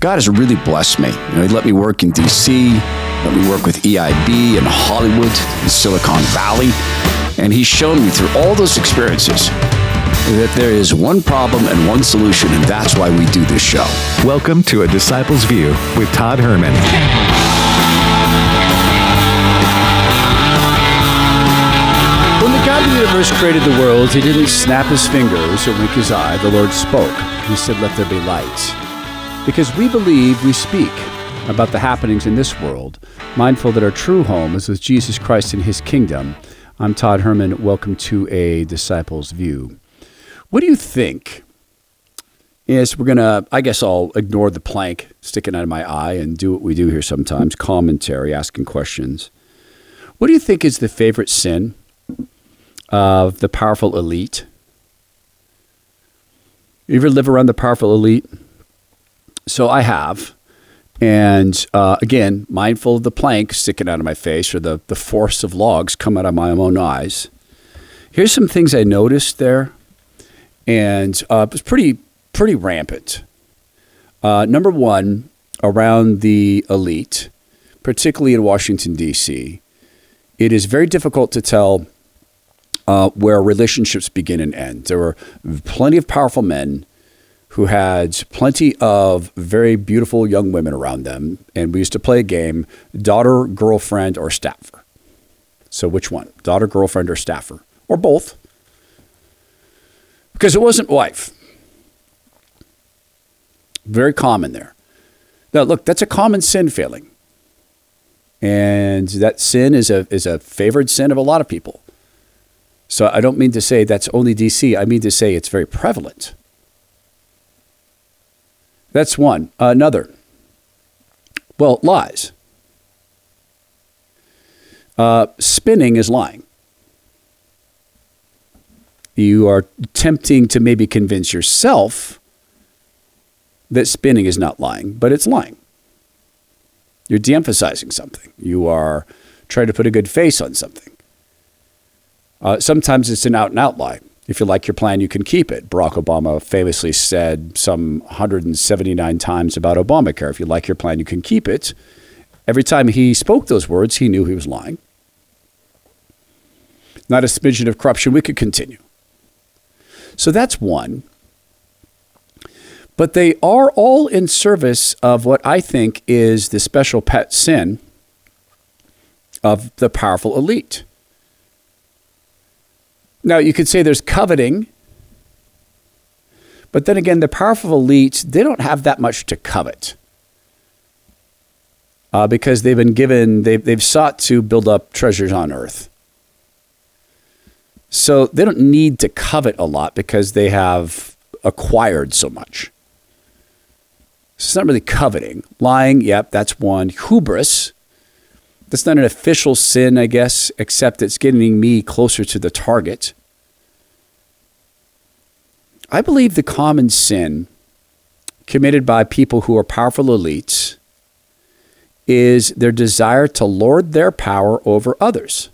God has really blessed me. He let me work in D.C., let me work with EIB in Hollywood, in Silicon Valley, and He's shown me through all those experiences that there is one problem and one solution, and that's why we do this show. Welcome to A Disciple's View with Todd Herman. When the God of the universe created the world, He didn't snap His fingers or wink His eye. The Lord spoke. He said, "Let there be light." Because we believe, we speak about the happenings in this world, mindful that our true home is with Jesus Christ in His kingdom. I'm Todd Herman. Welcome to A Disciple's View. What do you think? Yes, I guess I'll ignore the plank sticking out of my eye and do what we do here sometimes, commentary, asking questions. What do you think is the favorite sin of the powerful elite? You ever live around the powerful elite? So I have. And again, mindful of the plank sticking out of my face or the force of logs come out of my own eyes. Here's some things I noticed there. And it was pretty rampant. Number one, around the elite, particularly in Washington, D.C., it is very difficult to tell where relationships begin and end. There were plenty of powerful men who had plenty of very beautiful young women around them. And we used to play a game, daughter, girlfriend, or staffer. So which one? Daughter, girlfriend, or staffer? Or both? Because it wasn't wife. Very common there. Now, look, that's a common sin failing. And that sin is a favored sin of a lot of people. So I don't mean to say that's only DC. I mean to say it's very prevalent. That's one. Another. Well, lies. Spinning is lying. You are attempting to maybe convince yourself that spinning is not lying, but it's lying. You're de-emphasizing something. You are trying to put a good face on something. Sometimes it's an out-and-out lie. If you like your plan, you can keep it. Barack Obama famously said some 179 times about Obamacare, if you like your plan, you can keep it. Every time he spoke those words, he knew he was lying. Not a smidgen of corruption. We could continue. So that's one. But they are all in service of what I think is the special pet sin of the powerful elite. Now, you could say there's coveting, but then again, the powerful elite, they don't have that much to covet because they've sought to build up treasures on earth. So they don't need to covet a lot because they have acquired so much. So it's not really coveting. Lying, yep, that's one. Hubris, that's not an official sin, I guess, except it's getting me closer to the target. I believe the common sin committed by people who are powerful elites is their desire to lord their power over others.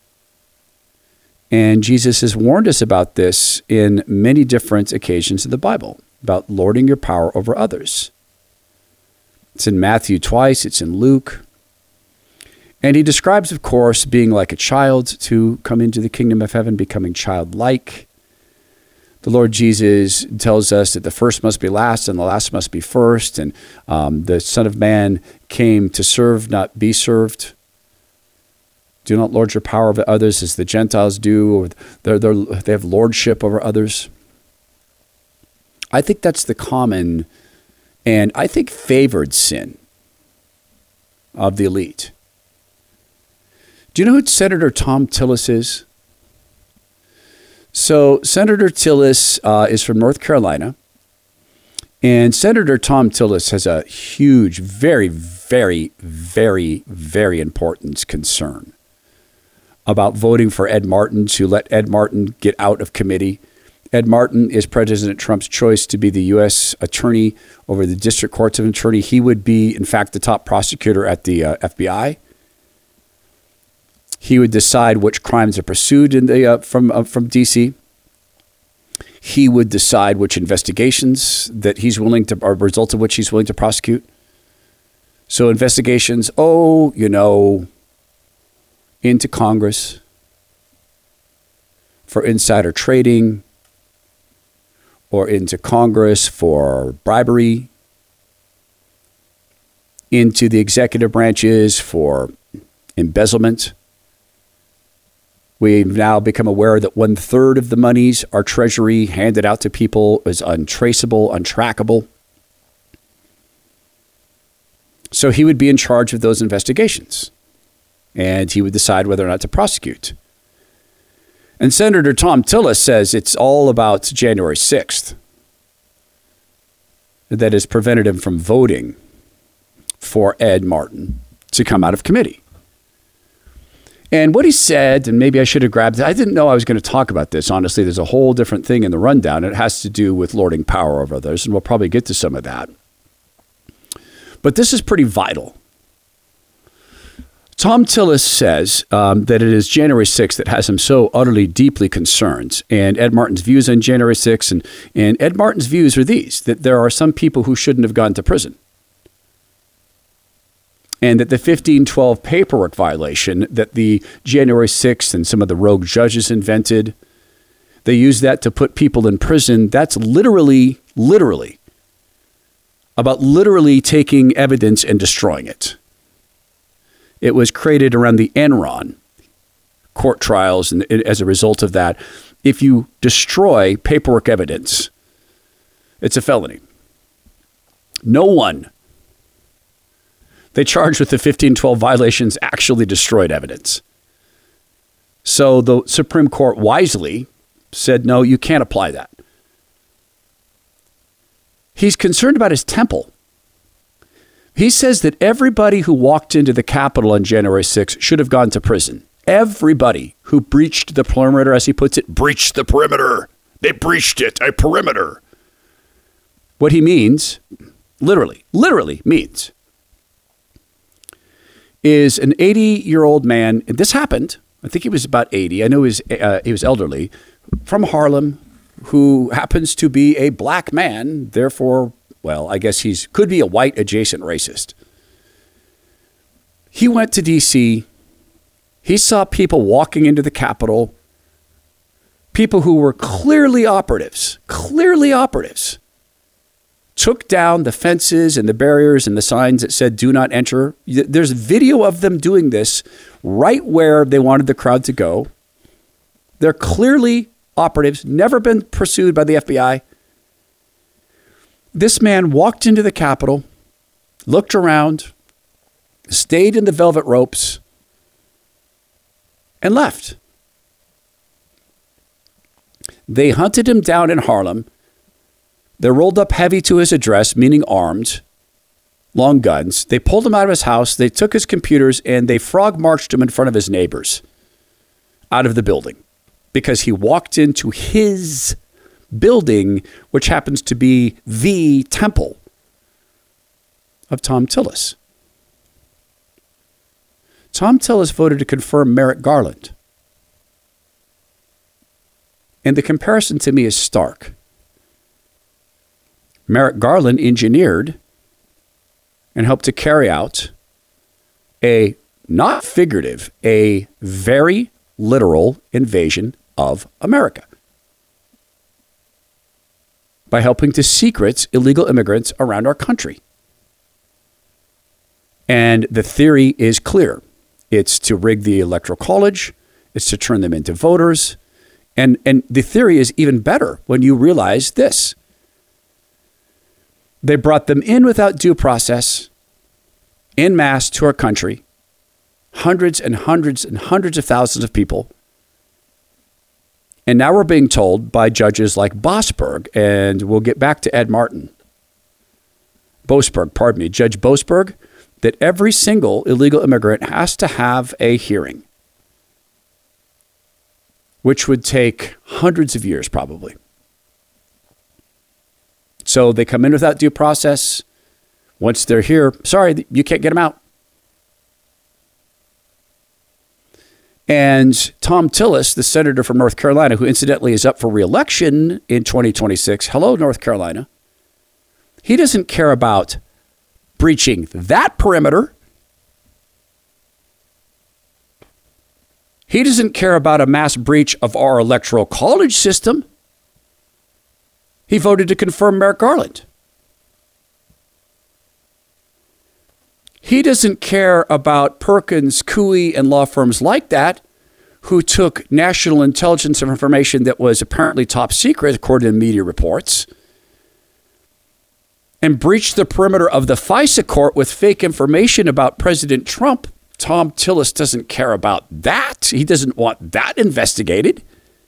And Jesus has warned us about this in many different occasions in the Bible, about lording your power over others. It's in Matthew twice, it's in Luke. And he describes, of course, being like a child to come into the kingdom of heaven, becoming childlike. The Lord Jesus tells us that the first must be last and the last must be first. And the Son of Man came to serve, not be served. Do not lord your power over others as the Gentiles do, or they have lordship over others. I think that's the common and I think favored sin of the elite. Do you know who Senator Thom Tillis is? So Senator Tillis is from North Carolina. And Senator Thom Tillis has a huge, very, very, very, very important concern about voting for Ed Martin to let Ed Martin get out of committee. Ed Martin is President Trump's choice to be the U.S. attorney over the district courts of attorney. He would be, in fact, the top prosecutor at the FBI. He would decide which crimes are pursued in the from D.C. He would decide which investigations that he's willing to, or result of which he's willing to prosecute. So investigations, into Congress for insider trading, or into Congress for bribery, into the executive branches for embezzlement. We've now become aware that 1/3 of the monies our Treasury handed out to people is untraceable, untrackable. So he would be in charge of those investigations, and he would decide whether or not to prosecute. And Senator Thom Tillis says it's all about January 6th that has prevented him from voting for Ed Martin to come out of committee. And what he said, and maybe I should have grabbed it, I didn't know I was going to talk about this. Honestly, there's a whole different thing in the rundown. It has to do with lording power over others, and we'll probably get to some of that. But this is pretty vital. Thom Tillis says that it is January 6th that has him so utterly, deeply concerned. And Ed Martin's views on January 6th, and Ed Martin's views are these, that there are some people who shouldn't have gone to prison. And that the 1512 paperwork violation that the January 6th and some of the rogue judges invented, they use that to put people in prison. That's literally about literally taking evidence and destroying it. It was created around the Enron court trials, and as a result of that, if you destroy paperwork evidence, it's a felony. No one they charged with the 1512 violations actually destroyed evidence. So the Supreme Court wisely said, no, you can't apply that. He's concerned about his temple. He says that everybody who walked into the Capitol on January 6th should have gone to prison. Everybody who breached the perimeter, as he puts it, breached the perimeter. They breached it, a perimeter. What he means, literally means, is an 80-year-old man, and this happened, I think he was about 80, I know he was elderly, from Harlem, who happens to be a black man, therefore, well, I guess could be a white adjacent racist. He went to D.C., he saw people walking into the Capitol, people who were clearly operatives, took down the fences and the barriers and the signs that said, do not enter. There's video of them doing this right where they wanted the crowd to go. They're clearly operatives, never been pursued by the FBI. This man walked into the Capitol, looked around, stayed in the velvet ropes, and left. They hunted him down in Harlem. They rolled up heavy to his address, meaning armed, long guns. They pulled him out of his house. They took his computers and they frog marched him in front of his neighbors out of the building because he walked into his building, which happens to be the temple of Thom Tillis. Thom Tillis voted to confirm Merrick Garland. And the comparison to me is stark. Merrick Garland engineered and helped to carry out a, not figurative, a very literal invasion of America by helping to secret illegal immigrants around our country. And the theory is clear. It's to rig the Electoral College. It's to turn them into voters. And the theory is even better when you realize this. They brought them in without due process, en masse to our country, hundreds and hundreds and hundreds of thousands of people. And now we're being told by judges like Boasberg, and we'll get back to Ed Martin. Judge Boasberg, that every single illegal immigrant has to have a hearing, which would take hundreds of years probably. So they come in without due process. Once they're here, sorry, you can't get them out. And Tom Tillis, the senator from North Carolina, who incidentally is up for re-election in 2026, hello, North Carolina, he doesn't care about breaching that perimeter. He doesn't care about a mass breach of our electoral college system. He voted to confirm Merrick Garland. He doesn't care about Perkins, Coie, and law firms like that who took national intelligence information that was apparently top secret, according to media reports, and breached the perimeter of the FISA court with fake information about President Trump. Tom Tillis doesn't care about that. He doesn't want that investigated.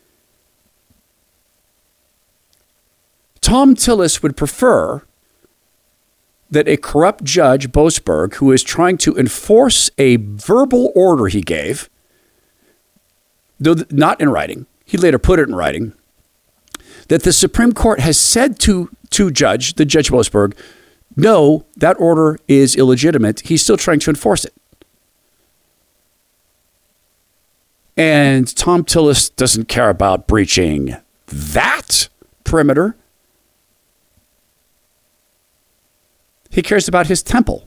Tom Tillis would prefer that a corrupt judge, Boasberg, who is trying to enforce a verbal order he gave, though not in writing, he later put it in writing, that the Supreme Court has said to Judge Boasberg, no, that order is illegitimate. He's still trying to enforce it. And Tom Tillis doesn't care about breaching that perimeter. He cares about his temple.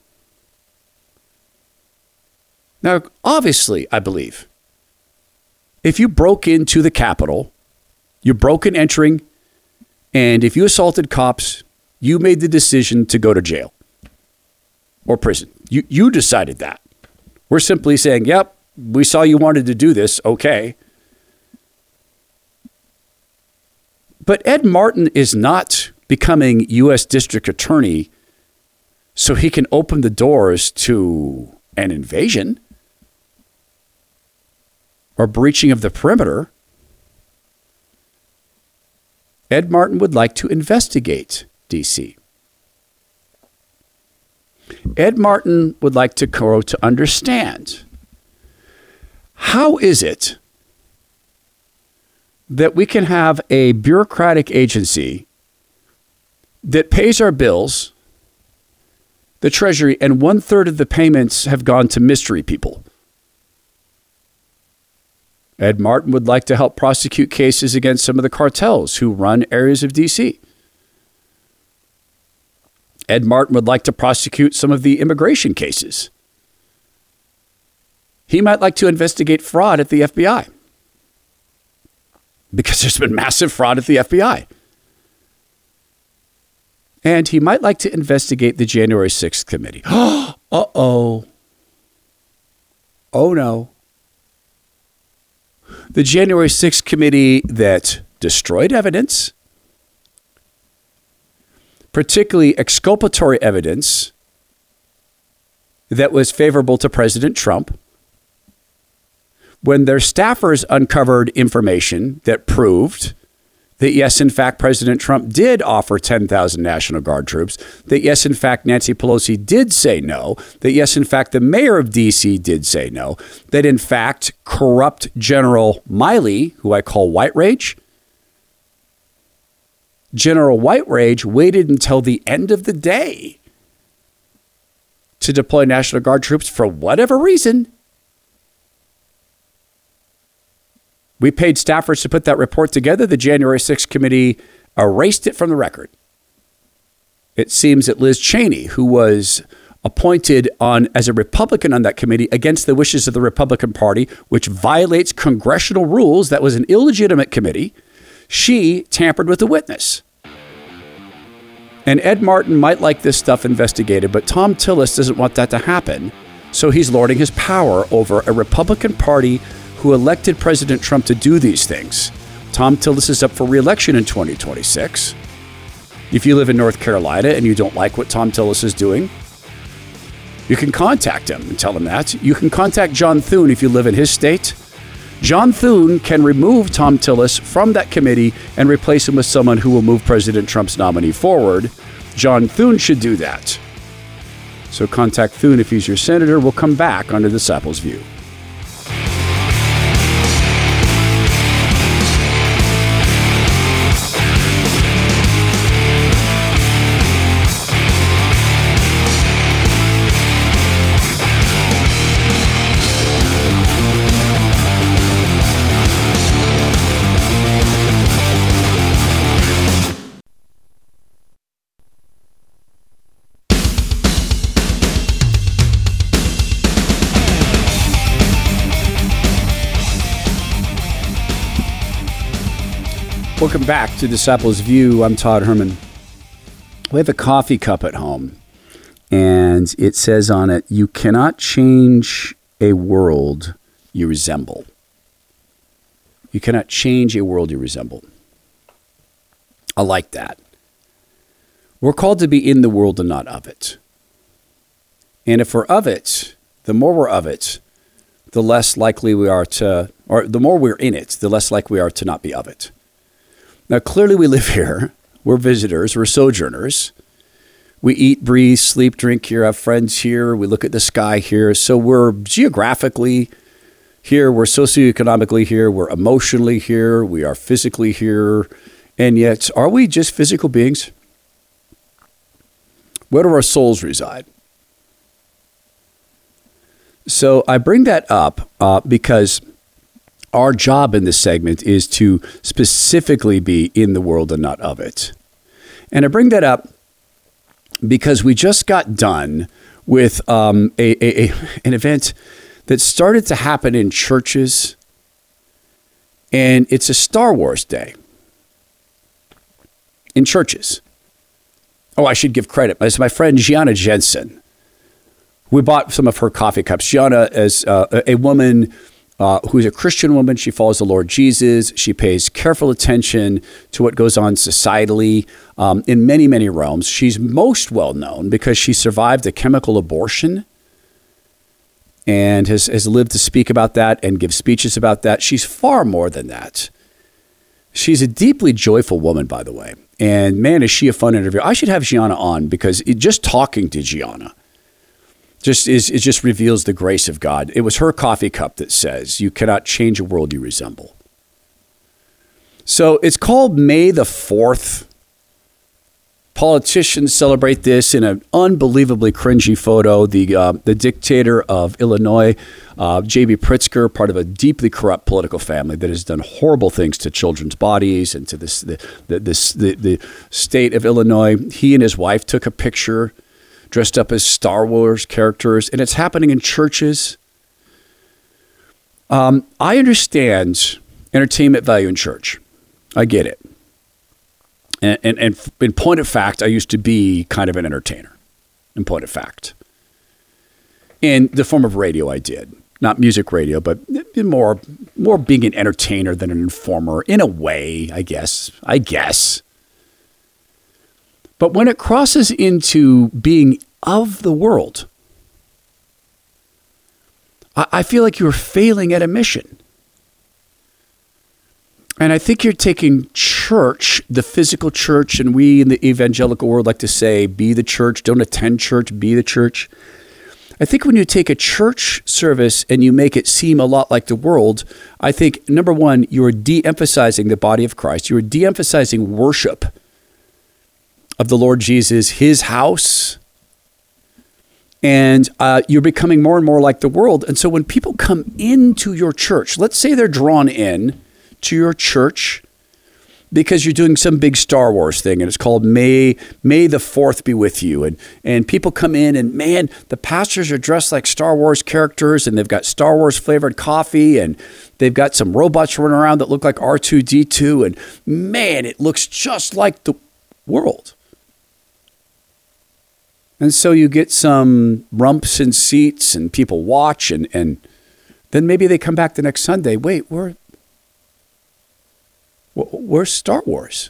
Now, obviously, I believe, if you broke into the Capitol, you broke in entering, and if you assaulted cops, you made the decision to go to jail or prison. You decided that. We're simply saying, yep, we saw you wanted to do this, okay. But Ed Martin is not becoming U.S. District Attorney so he can open the doors to an invasion or breaching of the perimeter. Ed Martin would like to investigate D.C. Ed Martin would like to grow to understand, how is it that we can have a bureaucratic agency that pays our bills, the Treasury, and 1/3 of the payments have gone to mystery people? Ed Martin would like to help prosecute cases against some of the cartels who run areas of D.C. Ed Martin would like to prosecute some of the immigration cases. He might like to investigate fraud at the FBI because there's been massive fraud at the FBI. And he might like to investigate the January 6th committee. Uh-oh. Oh, no. The January 6th committee that destroyed evidence, particularly exculpatory evidence that was favorable to President Trump, when their staffers uncovered information that proved that, yes, in fact, President Trump did offer 10,000 National Guard troops, that, yes, in fact, Nancy Pelosi did say no, that, yes, in fact, the mayor of D.C. did say no, that, in fact, corrupt General Milley, who I call White Rage, General White Rage waited until the end of the day to deploy National Guard troops for whatever reason. We paid staffers to put that report together. The January 6th committee erased it from the record. It seems that Liz Cheney, who was appointed as a Republican on that committee against the wishes of the Republican Party, which violates congressional rules, that was an illegitimate committee, she tampered with the witness. And Ed Martin might like this stuff investigated, but Tom Tillis doesn't want that to happen. So he's lording his power over a Republican Party who elected President Trump to do these things. Tom Tillis is up for re-election in 2026. If you live in North Carolina and you don't like what Tom Tillis is doing, you can contact him and tell him that. You can contact John Thune if you live in his state. John Thune can remove Tom Tillis from that committee and replace him with someone who will move President Trump's nominee forward. John Thune should do that. So contact Thune if he's your senator. We'll come back on The Disciples' View. Welcome back to Disciples View. I'm Todd Herman. We have a coffee cup at home, and it says on it, "You cannot change a world you resemble." You cannot change a world you resemble. I like that. We're called to be in the world and not of it. And if we're of it, the more we're of it, the less likely we are to, or the more we're in it, the less likely we are to not be of it. Now, clearly we live here. We're visitors. We're sojourners. We eat, breathe, sleep, drink here, have friends here. We look at the sky here. So we're geographically here. We're socioeconomically here. We're emotionally here. We are physically here. And yet, are we just physical beings? Where do our souls reside? So I bring that up because our job in this segment is to specifically be in the world and not of it. And I bring that up because we just got done with an event that started to happen in churches, and it's a Star Wars Day in churches. Oh, I should give credit. It's my friend Gianna Jensen. We bought some of her coffee cups. Gianna is a woman who's a Christian woman. She follows the Lord Jesus. She pays careful attention to what goes on societally in many, many realms. She's most well known because she survived a chemical abortion and has lived to speak about that and give speeches about that. She's far more than that. She's a deeply joyful woman, by the way. And man, is she a fun interview. I should have Gianna on because just talking to Gianna it just reveals the grace of God. It was her coffee cup that says, "You cannot change a world you resemble." So it's called May the 4th. Politicians celebrate this in an unbelievably cringy photo. The dictator of Illinois, J.B. Pritzker, part of a deeply corrupt political family that has done horrible things to children's bodies and to the state of Illinois. He and his wife took a picture dressed up as Star Wars characters, and it's happening in churches. I understand entertainment value in church. I get it. And in point of fact, I used to be kind of an entertainer, in point of fact. In the form of radio, I did. Not music radio, but more being an entertainer than an informer, in a way, I guess. But when it crosses into being of the world, I feel like you're failing at a mission. And I think you're taking church, the physical church, and we in the evangelical world like to say, be the church, don't attend church, be the church. I think when you take a church service and you make it seem a lot like the world, I think, number one, you are de-emphasizing the body of Christ. You are de-emphasizing worship of the Lord Jesus, his house, and you're becoming more and more like the world. And so when people come into your church, let's say they're drawn in to your church because you're doing some big Star Wars thing, and it's called May the 4th be with you. And people come in, and man, the pastors are dressed like Star Wars characters, and they've got Star Wars flavored coffee, and they've got some robots running around that look like R2-D2, and man, it looks just like the world. And so you get some rumps in seats and people watch and then maybe they come back the next Sunday. Wait, where's Star Wars?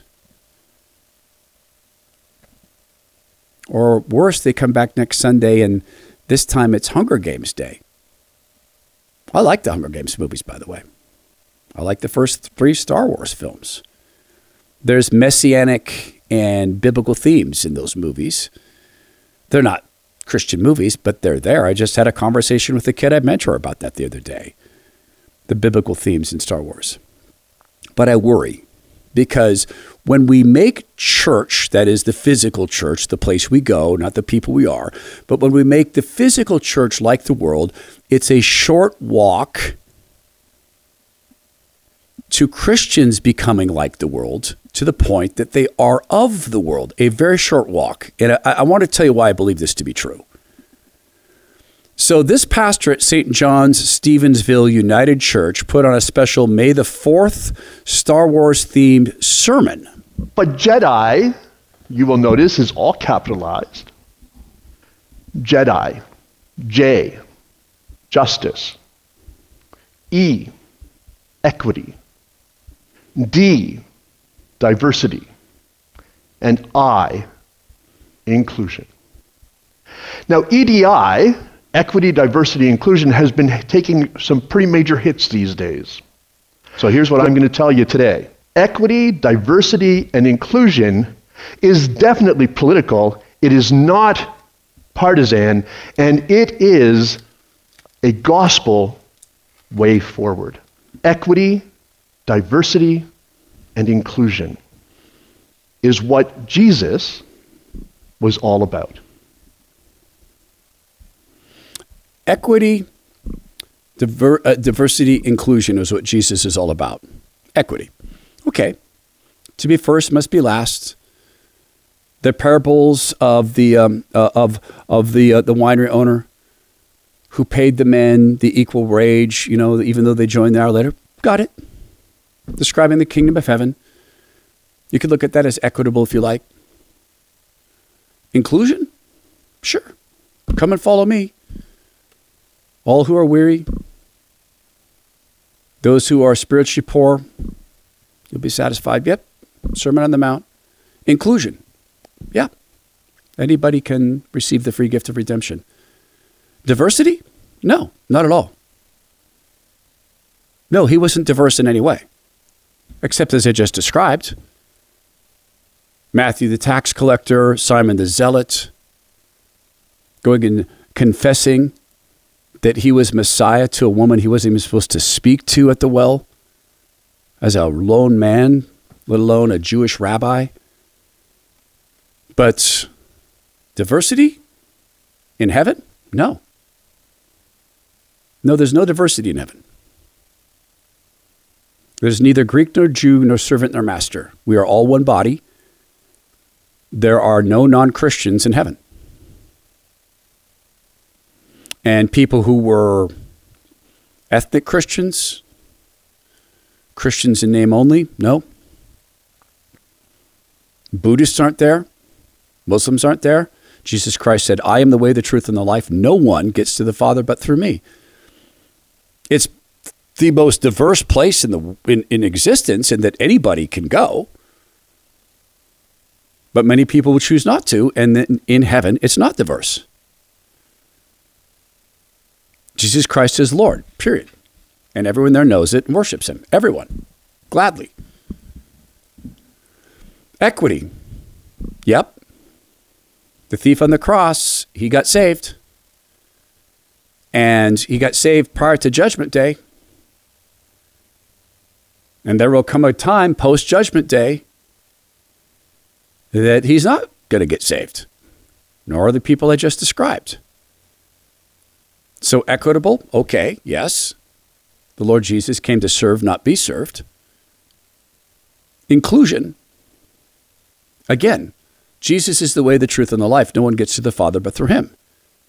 Or worse, they come back next Sunday and this time it's Hunger Games Day. I like the Hunger Games movies, by the way. I like the first 3 Star Wars films. There's messianic and biblical themes in those movies. They're not Christian movies, but they're there. I just had a conversation with a kid I mentor about that the other day, the biblical themes in Star Wars. But I worry because when we make church, that is the physical church, the place we go, not the people we are, but when we make the physical church like the world, it's a short walk to Christians becoming like the world, to the point that they are of the world, a very short walk. And I want to tell you why I believe this to be true. So this pastor at St. John's Stevensville United Church put on a special May the 4th Star Wars themed sermon. But Jedi, you will notice, is all capitalized. Jedi. J, justice. E, equity. D, diversity. And I, inclusion. Now, EDI, equity, diversity, inclusion, has been taking some pretty major hits these days. So here's what I'm going to tell you today. Equity, diversity, and inclusion is definitely political. It is not partisan, and it is a gospel way forward. Equity, diversity, and inclusion is what Jesus was all about. Equity, diversity, inclusion is what Jesus is all about. Equity. Okay. To be first must be last. The parables of the winery owner who paid the men the equal wage, even though they joined the hour later. Got it. Describing the kingdom of heaven. You could look at that as equitable if you like. Inclusion? Sure. Come and follow me. All who are weary, those who are spiritually poor, you'll be satisfied. Yep. Sermon on the Mount. Inclusion. Yeah. Anybody can receive the free gift of redemption. Diversity? No, not at all. No, he wasn't diverse in any way, except as I just described. Matthew the tax collector, Simon the zealot, going and confessing that he was Messiah to a woman he wasn't even supposed to speak to at the well, as a lone man, let alone a Jewish rabbi. But diversity in heaven? No. No, there's no diversity in heaven. There's neither Greek nor Jew nor servant nor master. We are all one body. There are no non-Christians in heaven. And people who were ethnic Christians, Christians in name only, no. Buddhists aren't there. Muslims aren't there. Jesus Christ said, I am the way, the truth, and the life. No one gets to the Father but through me. It's the most diverse place in existence, and that anybody can go. But many people will choose not to, and then in heaven, it's not diverse. Jesus Christ is Lord, period. And everyone there knows it and worships him. Everyone. Gladly. Equity. Yep. The thief on the cross, he got saved. And he got saved prior to Judgment Day. And there will come a time post-Judgment Day that he's not going to get saved. Nor are the people I just described. So equitable, okay, yes. The Lord Jesus came to serve, not be served. Inclusion. Again, Jesus is the way, the truth, and the life. No one gets to the Father but through him.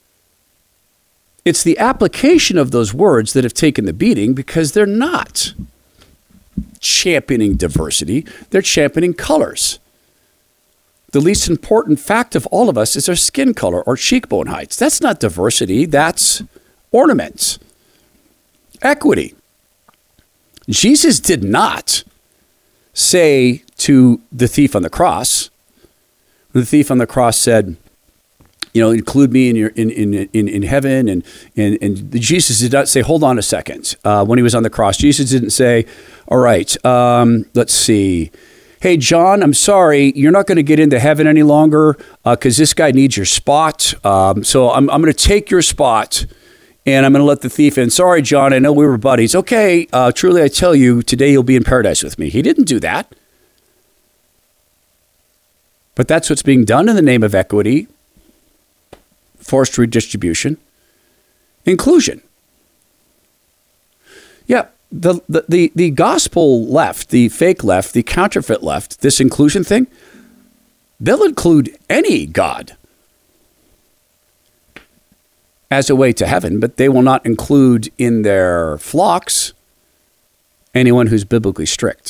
It's the application of those words that have taken the beating, because they're not championing diversity. They're championing colors. The least important fact of all of us is our skin color or cheekbone heights. That's not diversity. That's ornaments. Equity. Jesus did not say to the thief on the cross, the thief on the cross said, include me in heaven, and Jesus did not say, hold on a second. When he was on the cross, Jesus didn't say, all right, let's see. Hey, John, I'm sorry, you're not going to get into heaven any longer because this guy needs your spot. So I'm going to take your spot, and I'm going to let the thief in. Sorry, John, I know we were buddies. Okay, truly I tell you, today you'll be in paradise with me. He didn't do that. But that's what's being done in the name of equity, forced redistribution, inclusion. Yeah, the gospel left, the fake left, the counterfeit left, this inclusion thing, they'll include any God. as a way to heaven, but they will not include in their flocks anyone who's biblically strict.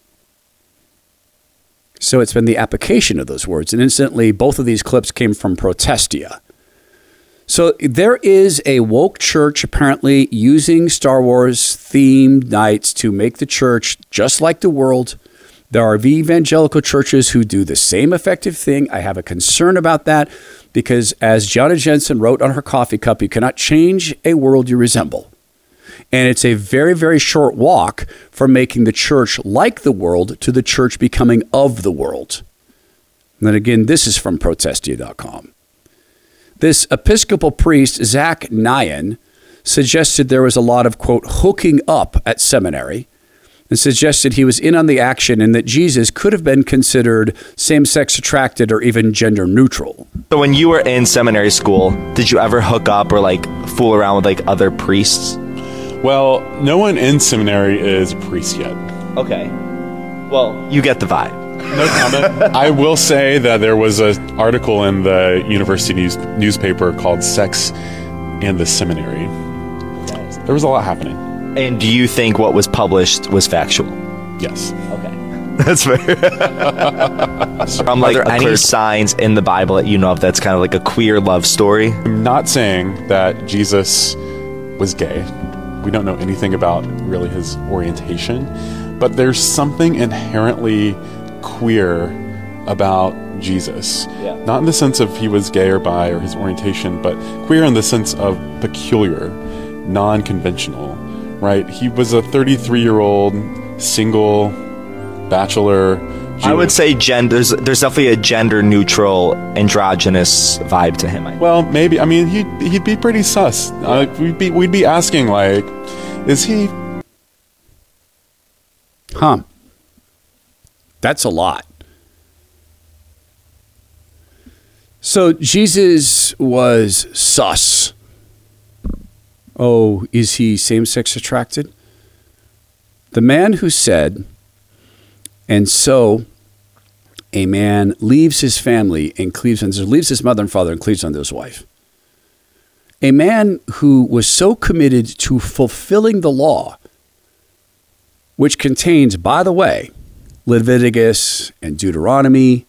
So it's been the application of those words. And incidentally, both of these clips came from Protestia. So there is a woke church apparently using Star Wars themed nights to make the church just like the world. There are evangelical churches who do the same effective thing. I have a concern about that because, as Jonna Jensen wrote on her coffee cup, you cannot change a world you resemble. And it's a very, very short walk from making the church like the world to the church becoming of the world. And then again, this is from Protestia.com. This Episcopal priest, Zach Nyan, suggested there was a lot of, quote, hooking up at seminary, and suggested he was in on the action and that Jesus could have been considered same-sex attracted or even gender neutral. So when you were in seminary school, did you ever hook up or like fool around with like other priests? Well, no one in seminary is a priest yet. Okay. Well, you get the vibe. No comment. I will say that there was an article in the university newspaper called Sex and the Seminary. There was a lot happening. And do you think what was published was factual? Yes. Okay. That's fair. Are there any signs in the Bible that you know of that's kind of like a queer love story? I'm not saying that Jesus was gay. We don't know anything about really his orientation, but there's something inherently queer about Jesus. Yeah. Not in the sense of he was gay or bi or his orientation, but queer in the sense of peculiar, non-conventional, right? He was a 33-year-old single bachelor Jewish. I would say there's definitely a gender-neutral, androgynous vibe to him. Well, maybe. I mean, he'd be pretty sus. We'd be asking, like, is he? Huh. That's a lot. So Jesus was sus. Oh, is he same-sex attracted? The man who said, and so a man leaves his family and leaves his mother and father and cleaves unto his wife. A man who was so committed to fulfilling the law, which contains, by the way, Leviticus and Deuteronomy.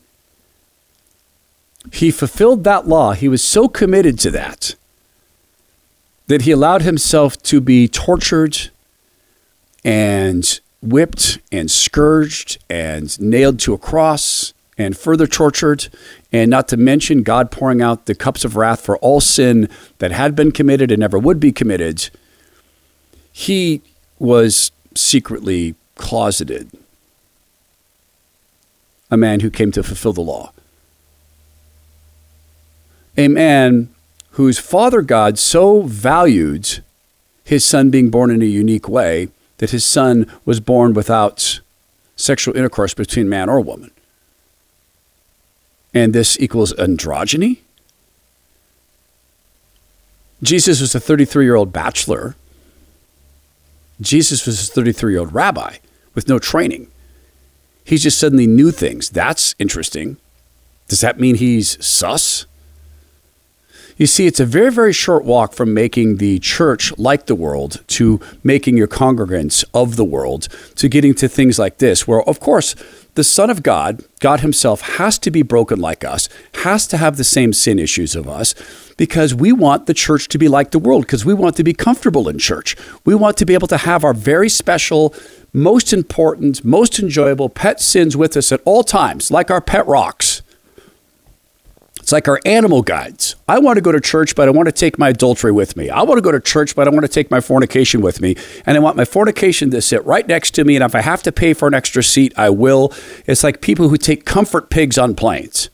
He fulfilled that law. He was so committed to that he allowed himself to be tortured and whipped and scourged and nailed to a cross and further tortured, and not to mention God pouring out the cups of wrath for all sin that had been committed and never would be committed. He was secretly closeted, a man who came to fulfill the law. A man whose father God so valued his son being born in a unique way that his son was born without sexual intercourse between man or woman. And this equals androgyny? Jesus was a 33-year-old bachelor. Jesus was a 33-year-old rabbi with no training. He just suddenly knew things. That's interesting. Does that mean he's sus? You see, it's a very, very short walk from making the church like the world to making your congregants of the world to getting to things like this, where, of course, the Son of God, God himself, has to be broken like us, has to have the same sin issues of us, because we want the church to be like the world, because we want to be comfortable in church. We want to be able to have our very special, most important, most enjoyable pet sins with us at all times, like our pet rocks. It's like our animal guides. I want to go to church, but I want to take my adultery with me. I want to go to church, but I want to take my fornication with me. And I want my fornication to sit right next to me. And if I have to pay for an extra seat, I will. It's like people who take comfort pigs on planes.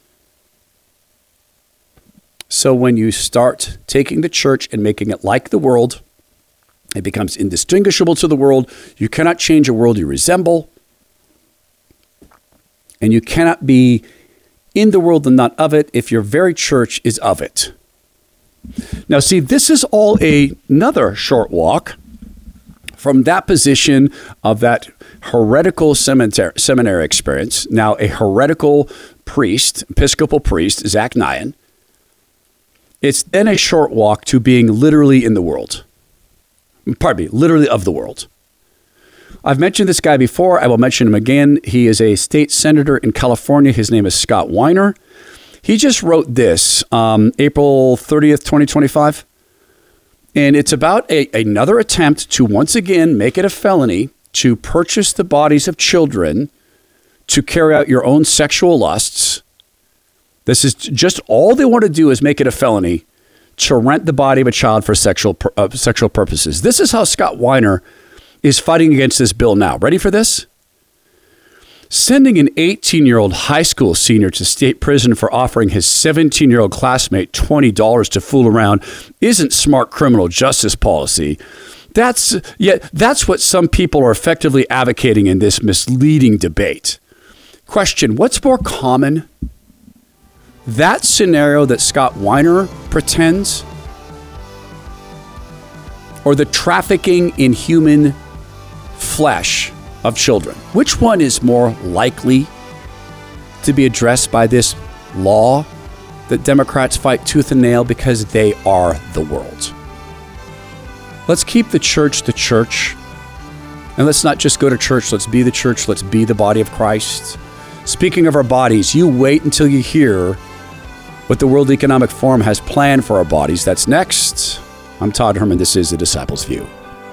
So when you start taking the church and making it like the world, it becomes indistinguishable to the world. You cannot change a world you resemble. And you cannot be in the world and not of it if your very church is of it. Now, see, this is all another short walk from that position of that heretical seminary experience. Now, a heretical priest, Episcopal priest, Zach Nyan, It's then a short walk to being literally in the world. Pardon me, literally of the world. I've mentioned this guy before. I will mention him again. He is a state senator in California. His name is Scott Weiner. He just wrote this April 30th, 2025. And it's about another attempt to once again make it a felony to purchase the bodies of children to carry out your own sexual lusts. This is just all they want to do is make it a felony to rent the body of a child for sexual purposes. This is how Scott Weiner is fighting against this bill now. Ready for this? Sending an 18-year-old high school senior to state prison for offering his 17-year-old classmate $20 to fool around isn't smart criminal justice policy. That's what some people are effectively advocating in this misleading debate. Question, what's more common? That scenario that Scott Weiner pretends, or the trafficking in human flesh of children? Which one is more likely to be addressed by this law that Democrats fight tooth and nail because they are the world? Let's keep the church, and let's not just go to church. Let's be the church. Let's be the body of Christ. Speaking of our bodies, you wait until you hear what the World Economic Forum has planned for our bodies. That's next. I'm Todd Herman. This is The Disciples' View.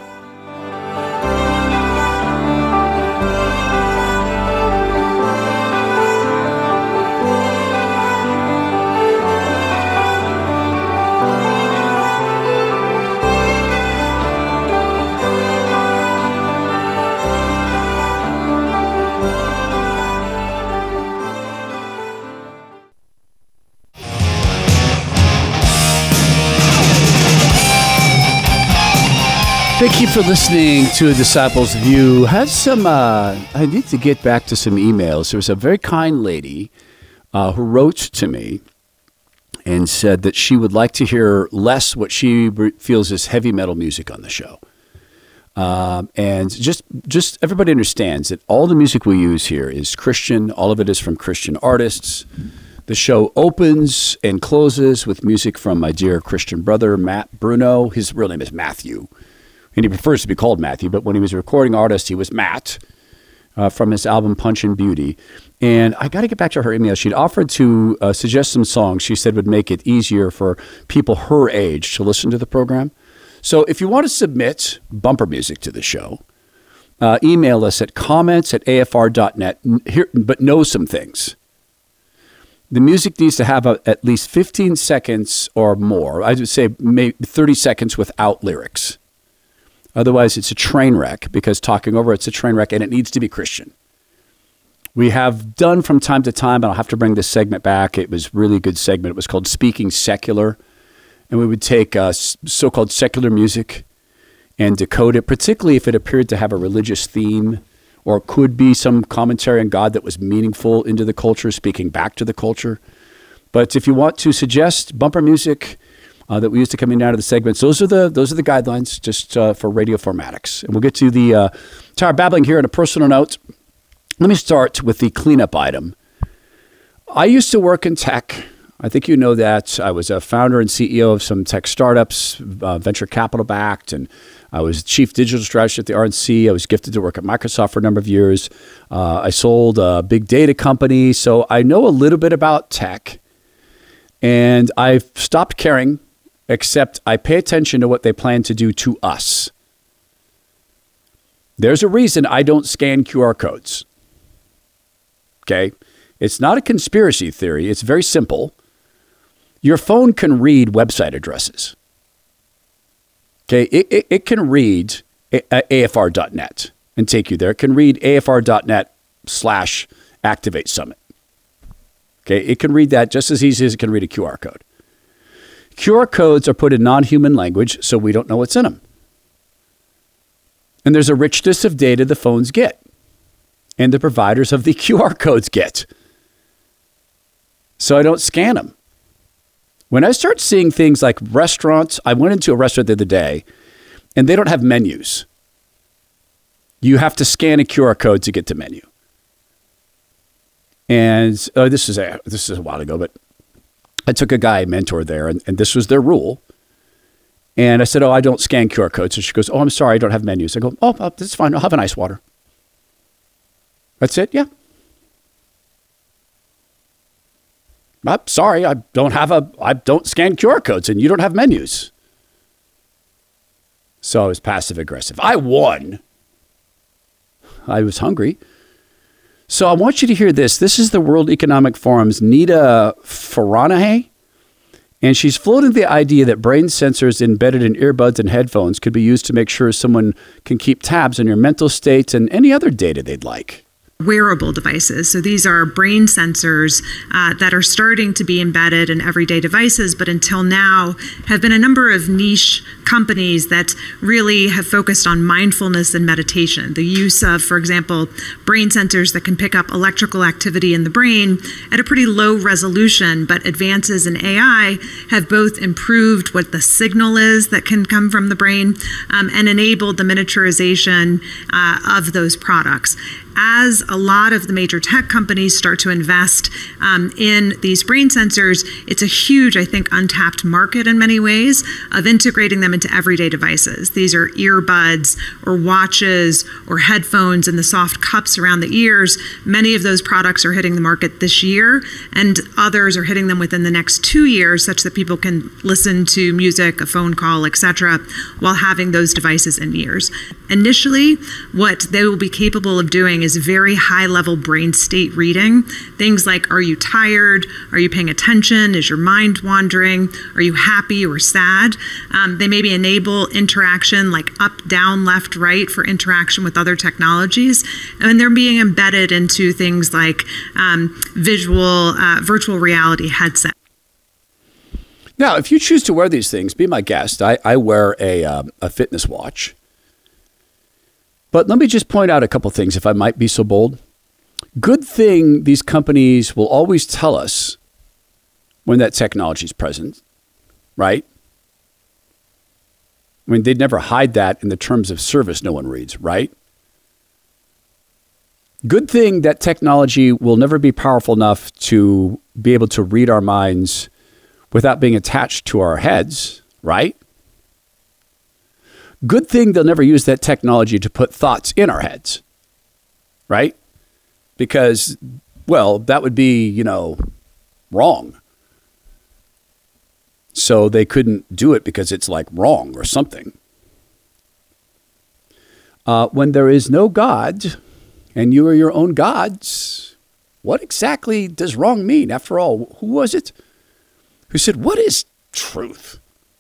Thank you for listening to A Disciples' View. I need to get back to some emails. There was a very kind lady who wrote to me and said that she would like to hear less what she feels is heavy metal music on the show. And just everybody understands that all the music we use here is Christian. All of it is from Christian artists. The show opens and closes with music from my dear Christian brother, Matt Bruno. His real name is Matthew. And he prefers to be called Matthew, but when he was a recording artist, he was Matt from his album Punch and Beauty. And I got to get back to her email. She'd offered to suggest some songs she said would make it easier for people her age to listen to the program. So if you want to submit bumper music to the show, email us at comments@afr.net. But know some things. The music needs to have at least 15 seconds or more. I would say maybe 30 seconds without lyrics. Otherwise, it's a train wreck, because talking over it's a train wreck, and it needs to be Christian. We have done from time to time, and I'll have to bring this segment back. It was a really good segment. It was called Speaking Secular. And we would take so-called secular music and decode it, particularly if it appeared to have a religious theme or could be some commentary on God that was meaningful into the culture, speaking back to the culture. But if you want to suggest bumper music that we used to come in and out of the segments, those are the guidelines just for radio formatics. And we'll get to our babbling here on a personal note. Let me start with the cleanup item. I used to work in tech. I think you know that. I was a founder and CEO of some tech startups, venture capital backed, and I was chief digital strategist at the RNC. I was gifted to work at Microsoft for a number of years. I sold a big data company, so I know a little bit about tech. And I've stopped caring, except I pay attention to what they plan to do to us. There's a reason I don't scan QR codes. Okay? It's not a conspiracy theory. It's very simple. Your phone can read website addresses. Okay? It can read afr.net and take you there. It can read afr.net/Activate Summit. Okay? It can read that just as easy as it can read a QR code. QR codes are put in non-human language, so we don't know what's in them. And there's a richness of data the phones get, and the providers of the QR codes get. So I don't scan them. When I start seeing things like restaurants, I went into a restaurant the other day, and they don't have menus. You have to scan a QR code to get to menu. And this is a while ago, but I took a guy, mentor there, and this was their rule. And I said, I don't scan QR codes. So she goes, I'm sorry, I don't have menus. I go, that's fine. I'll have an ice water. That's it? Yeah. I'm sorry, I don't scan QR codes and you don't have menus. So I was passive aggressive. I won. I was hungry. So I want you to hear this. This is the World Economic Forum's Nita Farahany. And she's floating the idea that brain sensors embedded in earbuds and headphones could be used to make sure someone can keep tabs on your mental state and any other data they'd like. Wearable devices. So these are brain sensors that are starting to be embedded in everyday devices, but until now have been a number of niche companies that really have focused on mindfulness and meditation. The use of, for example, brain sensors that can pick up electrical activity in the brain at a pretty low resolution, but advances in AI have both improved what the signal is that can come from the brain and enabled the miniaturization of those products. As a lot of the major tech companies start to invest in these brain sensors, it's a huge, I think, untapped market in many ways of integrating them into everyday devices. These are earbuds or watches or headphones and the soft cups around the ears. Many of those products are hitting the market this year, and others are hitting them within the next 2 years, such that people can listen to music, a phone call, etc., while having those devices in ears. Initially, what they will be capable of doing is very high-level brain state reading. Things like, are you tired? Are you paying attention? Is your mind wandering? Are you happy or sad? They maybe enable interaction like up, down, left, right for interaction with other technologies. And they're being embedded into things like virtual reality headset. Now, if you choose to wear these things, be my guest. I wear a fitness watch. But let me just point out a couple things, if I might be so bold. Good thing these companies will always tell us when that technology is present, right? I mean, they'd never hide that in the terms of service no one reads, right? Good thing that technology will never be powerful enough to be able to read our minds without being attached to our heads, right? Good thing they'll never use that technology to put thoughts in our heads, right? Because, well, that would be, wrong. So they couldn't do it because it's like wrong or something. When there is no God and you are your own gods, what exactly does wrong mean? After all, who was it who said, what is truth?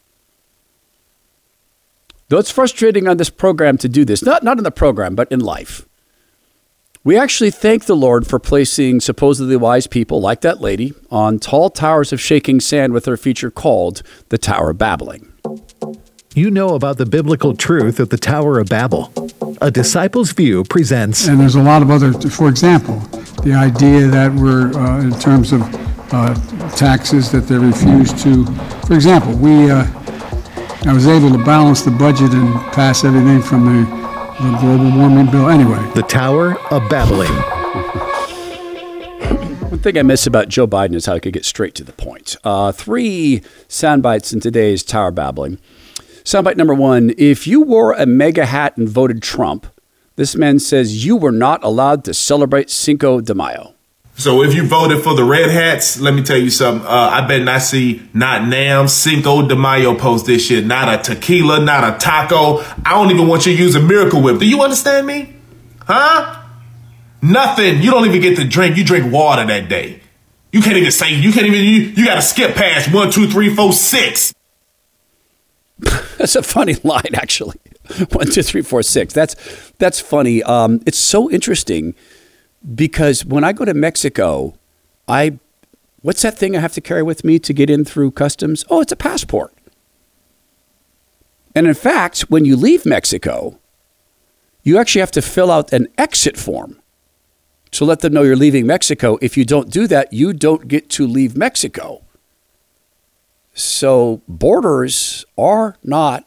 Though it's frustrating on this program to do this, not in the program, but in life. We actually thank the Lord for placing supposedly wise people like that lady on tall towers of shaking sand with her feature called the Tower of Babbling. You know about the biblical truth of the Tower of Babel. A Disciple's View presents... And there's a lot of other, for example, the idea that we're, in terms of taxes, that they refuse to... For example, I was able to balance the budget and pass everything from the global warming bill. Anyway. The Tower of Babbling. One thing I miss about Joe Biden is how he could get straight to the point. 3 sound bites in today's Tower Babbling. Soundbite number 1. If you wore a MAGA hat and voted Trump, this man says you were not allowed to celebrate Cinco de Mayo. So if you voted for the Red Hats, let me tell you something. I bet not see not Nam, Cinco de Mayo post this shit. Not a tequila, not a taco. I don't even want you to use a Miracle Whip. Do you understand me? Huh? Nothing. You don't even get to drink. You drink water that day. You can't even say, you got to skip past 1, 2, 3, 4, 6. That's a funny line, actually. 1, 2, 3, 4, 6. That's funny. It's so interesting. Because when I go to Mexico, what's that thing I have to carry with me to get in through customs? Oh, it's a passport. And in fact, when you leave Mexico, you actually have to fill out an exit form to let them know you're leaving Mexico. If you don't do that, you don't get to leave Mexico. So borders are not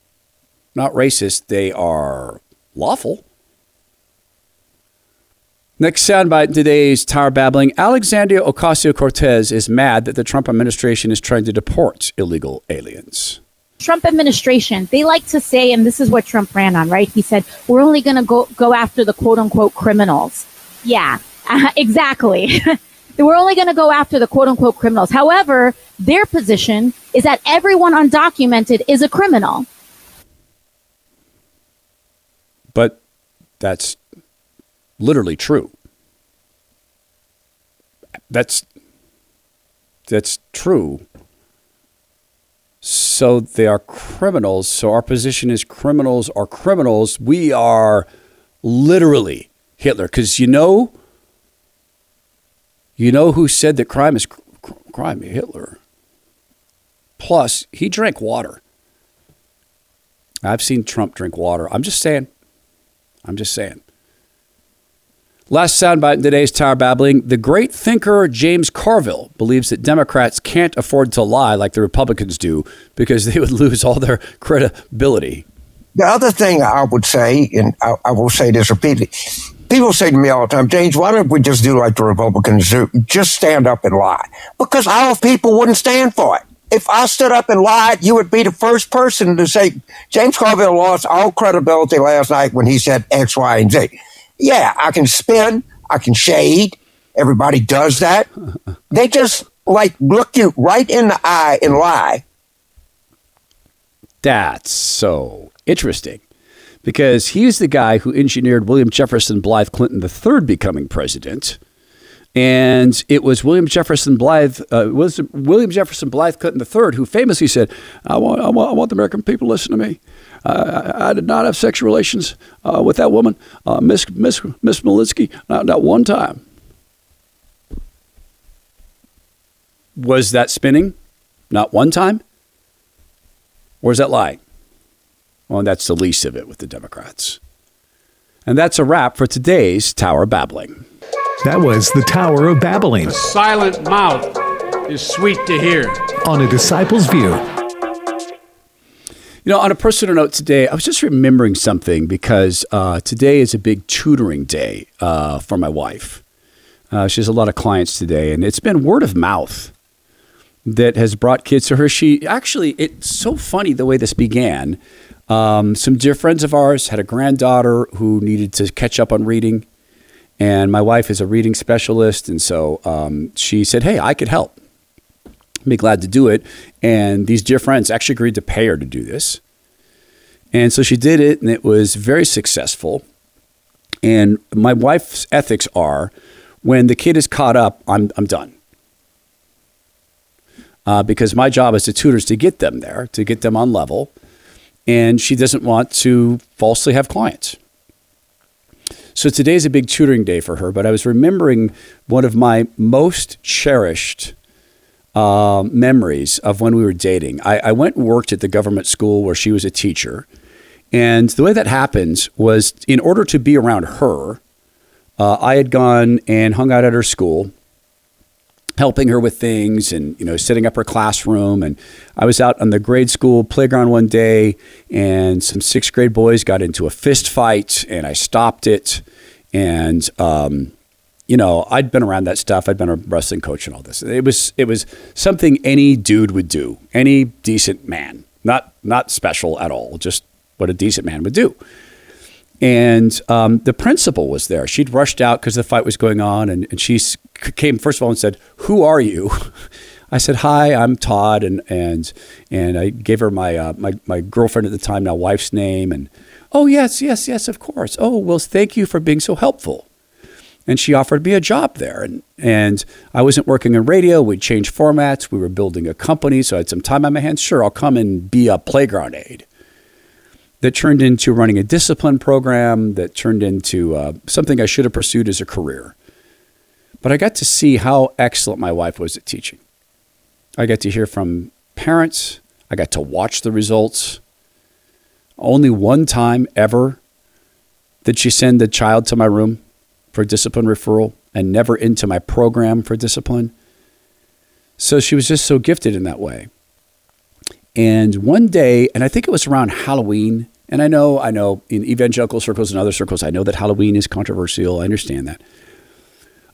racist. They are lawful. Next soundbite in today's Tower Babbling. Alexandria Ocasio-Cortez is mad that the Trump administration is trying to deport illegal aliens. Trump administration, they like to say, and this is what Trump ran on, right? He said, we're only going to go after the quote unquote criminals. Yeah, exactly. We're only going to go after the quote unquote criminals. However, their position is that everyone undocumented is a criminal. But that's literally true. That's true. So they are criminals. So our position is criminals are criminals. We are literally Hitler. Because you know who said that crime is crime? Hitler. Plus, he drank water. I've seen Trump drink water. I'm just saying. Last soundbite in today's Tower Babbling. The great thinker James Carville believes that Democrats can't afford to lie like the Republicans do because they would lose all their credibility. The other thing I would say, and I will say this repeatedly, people say to me all the time, James, why don't we just do like the Republicans do? Just stand up and lie. Because our people wouldn't stand for it. If I stood up and lied, you would be the first person to say, James Carville lost all credibility last night when he said X, Y, and Z. Yeah, I can spin, I can shade. Everybody does that. They just look you right in the eye and lie. That's so interesting because he's the guy who engineered William Jefferson Blythe Clinton III becoming president. And it was William Jefferson Blythe Clinton III who famously said, I want the American people to listen to me. I did not have sexual relations with that woman, Miss Malinsky, not one time. Was that spinning? Not one time? Or is that lying? Well, that's the least of it with the Democrats. And that's a wrap for today's Tower Babbling. That was the Tower of Babbling. A silent mouth is sweet to hear. On A Disciple's View. You know, on a personal note today, I was just remembering something because today is a big tutoring day for my wife. She has a lot of clients today, and it's been word of mouth that has brought kids to her. It's so funny the way this began. Some dear friends of ours had a granddaughter who needed to catch up on reading, and my wife is a reading specialist, and so she said, hey, I could help. I'd be glad to do it. And these dear friends actually agreed to pay her to do this. And so she did it, and it was very successful. And my wife's ethics are, when the kid is caught up, I'm done. Because my job as a tutor is to get them there, to get them on level. And she doesn't want to falsely have clients. So today's a big tutoring day for her. But I was remembering one of my most cherished memories of when we were dating. I went and worked at the government school where she was a teacher. And the way that happens was, in order to be around her, I had gone and hung out at her school, helping her with things and, setting up her classroom. And I was out on the grade school playground one day, and some 6th grade boys got into a fist fight, and I stopped it. And, I'd been around that stuff. I'd been a wrestling coach and all this. It was something any dude would do, any decent man, not special at all, just what a decent man would do. And the principal was there. She'd rushed out because the fight was going on, and she came first of all and said, "Who are you?" I said, "Hi, I'm Todd," and I gave her my girlfriend at the time, now wife's name, and oh yes, of course. Oh well, thank you for being so helpful. And she offered me a job there, and I wasn't working in radio. We'd changed formats. We were building a company, so I had some time on my hands. Sure, I'll come and be a playground aide. That turned into running a discipline program, that turned into something I should have pursued as a career. But I got to see how excellent my wife was at teaching. I got to hear from parents. I got to watch the results. Only one time ever did she send a child to my room for discipline referral, and never into my program for discipline. So she was just so gifted in that way. And one day, and I think it was around Halloween, and I know in evangelical circles and other circles, I know that Halloween is controversial. I understand that.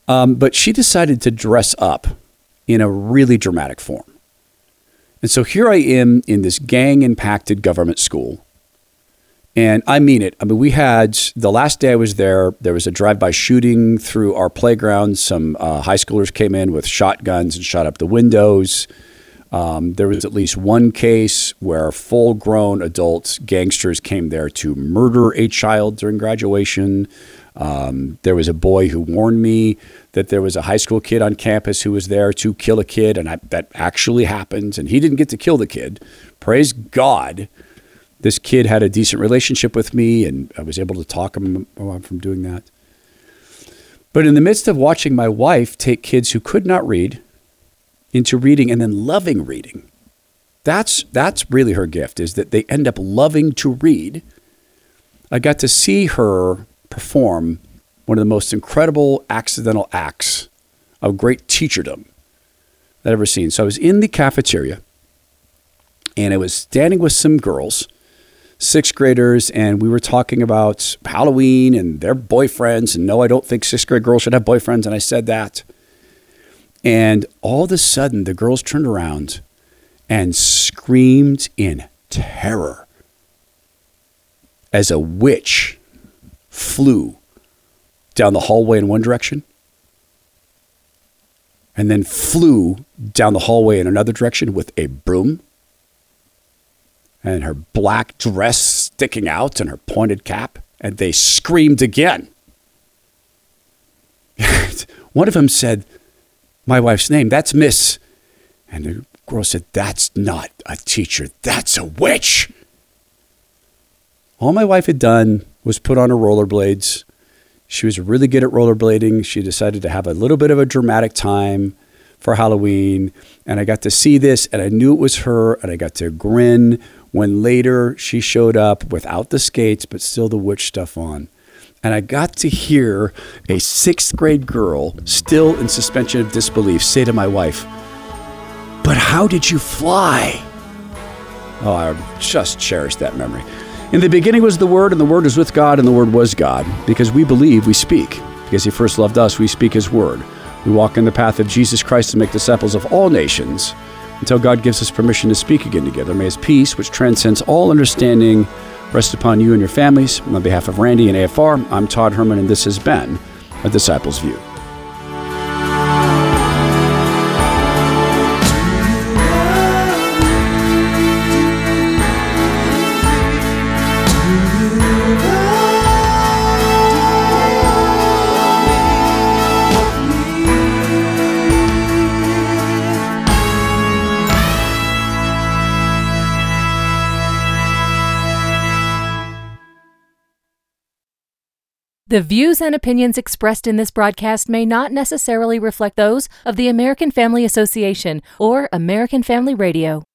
But she decided to dress up in a really dramatic form. And so here I am in this gang-impacted government school. And I mean it. I mean, we had, the last day I was there was a drive-by shooting through our playground. Some high schoolers came in with shotguns and shot up the windows. There was at least one case where full-grown adults, gangsters, came there to murder a child during graduation. There was a boy who warned me that there was a high school kid on campus who was there to kill a kid, and that actually happened. And he didn't get to kill the kid. Praise God. This kid had a decent relationship with me, and I was able to talk him from doing that. But in the midst of watching my wife take kids who could not read into reading and then loving reading, that's really her gift, is that they end up loving to read. I got to see her perform one of the most incredible accidental acts of great teacherdom that I've ever seen. So I was in the cafeteria, and I was standing with some girls, 6th graders, and we were talking about Halloween and their boyfriends. And no, I don't think 6th grade girls should have boyfriends. And I said that. And all of a sudden, the girls turned around and screamed in terror as a witch flew down the hallway in one direction and then flew down the hallway in another direction with a broom, and her black dress sticking out and her pointed cap, and they screamed again. One of them said, my wife's name, that's Miss. And the girl said, that's not a teacher, that's a witch. All my wife had done was put on her rollerblades. She was really good at rollerblading. She decided to have a little bit of a dramatic time for Halloween. And I got to see this, and I knew it was her, and I got to grin when later she showed up without the skates, but still the witch stuff on. And I got to hear a 6th grade girl, still in suspension of disbelief, say to my wife, but how did you fly? Oh, I just cherish that memory. In the beginning was the Word, and the Word was with God, and the Word was God. Because we believe, we speak. Because he first loved us, we speak his word. We walk in the path of Jesus Christ to make disciples of all nations until God gives us permission to speak again together. May his peace, which transcends all understanding, rest upon you and your families. On behalf of Randy and AFR, I'm Todd Herman, and this has been A Disciple's View. The views and opinions expressed in this broadcast may not necessarily reflect those of the American Family Association or American Family Radio.